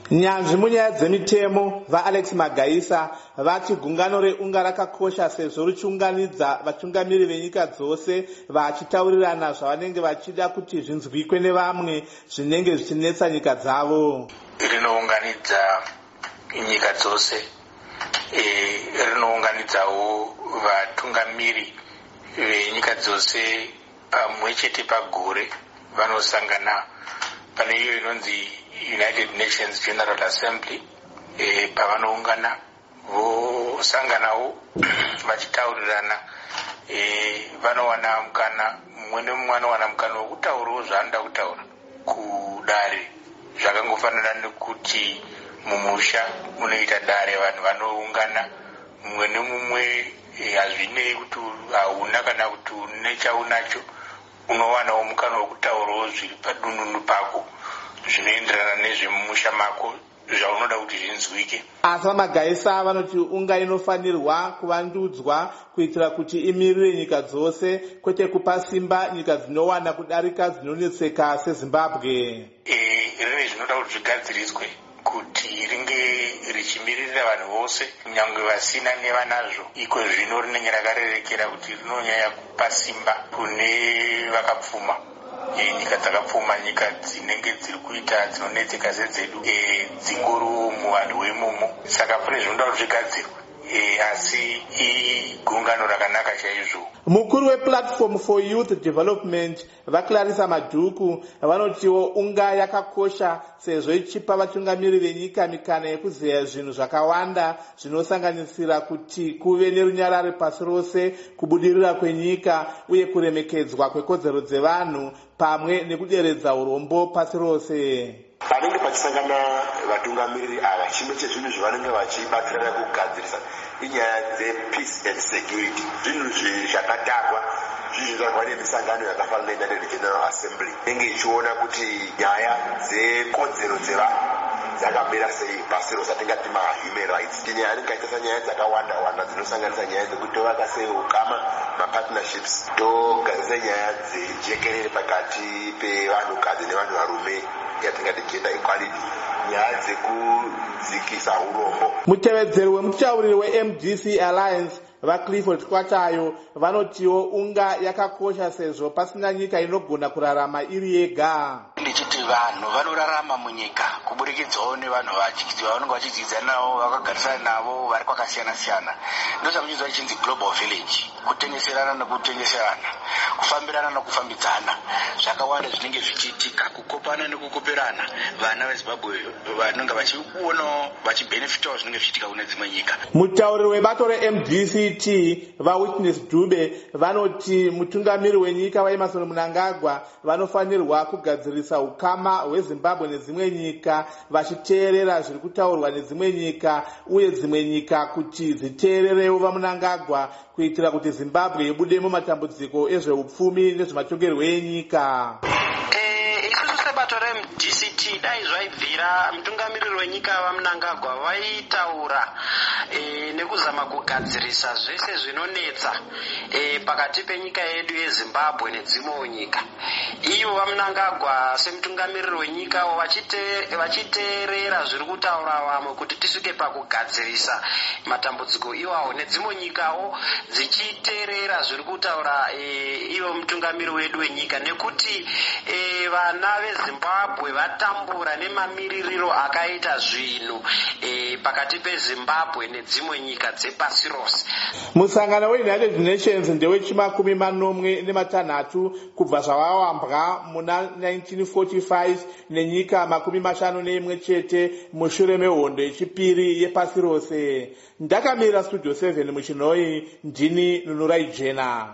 Nyanzvi munyaya dzemitemo vaAlex Magaisa vati gungano reunga rakakosha sezvo richiunganidza vatungamiri venyika dzose vachitaurirana zvavanenge vachida kuti zvinzwikwe nevamwe zvinenge zvichinetsa nyika dzavo. Rinounganidza nyika dzose, rinounganidzawo vatungamiri venyika dzose pamwe chete pagore vanosangana pane iyo inonzi United Nations General Assembly. Pavanoungana vosanganawo vachitaurirana, vanowana mukana, mumwe nemumwe anowana mukana wokutaurawo zvaanoda kutaura kudare. Zvakangofanana nekuti mumusha unoita dare, vanhu vanoungana mumwe nemumwe, hazvinei kuti hauna kana kuti une chaunacho, unowanawo mukana wokutaurawo zviri padununu pako zvinoenderana nezvemumusha mako zvaunoda kuti zvinzwike. Asi Magaisa vanoti unga inofanirwa kuvandudzwa kuitira kuti imirire nyika dzose, kwete kupa simba nyika dzinowana kudarika dzinonetseka seZimbabwe. Rine zvinoda kuti zvigadziriswe kuti ringe richimirira vanhu vose, kunyange vasina nevanazvo. Iko zvino rinenge rakarerekera kuti rinonyanya kupa simba kune vakapfuma, nyika dzakapfuma, nyika dzinenge dziri kuita dzinonetseka sedzedu, dzingoriwo muvanhu weimomo. Saka pane zvinoda kuti zvigadzirwe, asi igungano rakanaka chaizvo. Mukuru wePlatform for Youth Development vaClarissa Madhuku vanotiwo unga yakakosha sezvo ichipa vatungamiri venyika mikana yekuzeya zvinhu zvakawanda zvinosanganisira kuti kuve nerunyarare pasi rose, kubudirira kwenyika uye kuremekedzwa kwekodzero dzevanhu pamwe nekuderedza urombo pasi rose. Panenge pachisangana vatungamiriri ava, chimwe chezvinhu zvavanenge vachibatirana kugadzirisa inyaya dzepeace and security. Zvinhu zvakatarwa zvizvizvarwa nemisangano yakafanana neUnited General Assembly inenge ichiona kuti nyaya dzekodzero dzevanhu dzakamira sei pasi rose, atingati human rights. Nyaya ingaita nyaya dzakawanda wanda dzinosanganisa nyaya dzekutovaka sei ukama, mapartnerships, togadzirisa nyaya dzejekerere pakati pevanhukadzi nevanhuvarume yatingati gender equality, nyaya dzekudzikisa urombo. Mutevedzeri wemutauriri weMDC Alliance vaClifford Kwatayo vanotiwo unga yakakosha sezvo pasina nyika inogona kurarama iri yega. Ndichiti vanhu vanorarama munyika kuburikidzawo nevanhu vanenge vachidzidza navo, vakagarisana navo, vari kwakasiyana siyana. Ndosakuchidzwa chinzi global village, kutengeserana nekutengeserana, kufambirana nekufambidzana, zvakawanda zvinenge zvichiitika, kukopana nekukoperana. Vana veZimbabwe vanenge vachionawo vachibhenefitawo zvinenge zvichiitika kune dzimwe nyika. Mutauriri webato reMDCT vaWitness Dube vanoti mutungamiri wenyika vaEmmerson Mnangagwa vanofanirwa kugadzirisa ukama hweZimbabwe nedzimwe nyika, vachiteerera zviri kutaurwa nedzimwe nyika uye dzimwe nyika kuti dziteererewo vaMnangagwa kuitira kuti Zimbabwe ibude mumatambudziko ezveupfumi nezvematongerwo enyika. Bato reMDCT dai zvaibvira mutungamiriri wenyika vaMnangagwa vaitaura nekuzama kugadzirisa zvese zvinonetsa pakati penyika yedu yeZimbabwe nedzimwewo nyika. Ivo vaMnangagwa semutungamiriri wenyika vachiteerera zviri kutaura vamwe kuti tisvike pakugadzirisa matambudziko iwawo, nedzimwe nyikawo dzichiteerera zviri kutaura ivo mutungamiriri wedu wenyika, nekuti vana veZimbabwe vatambura nemamiriro akaita zvinhu pakati peZimbabwe nedzimwe nyika dzepasi rose. Musangano weUnited Nations ndewe-60 kubva zvawawambwa muna 1945 nenyika 51 chete mushure mehondo yechipiri yepasi rose. Ndakamirira Studio 7 muChinoi, ndini Nunurai Jena.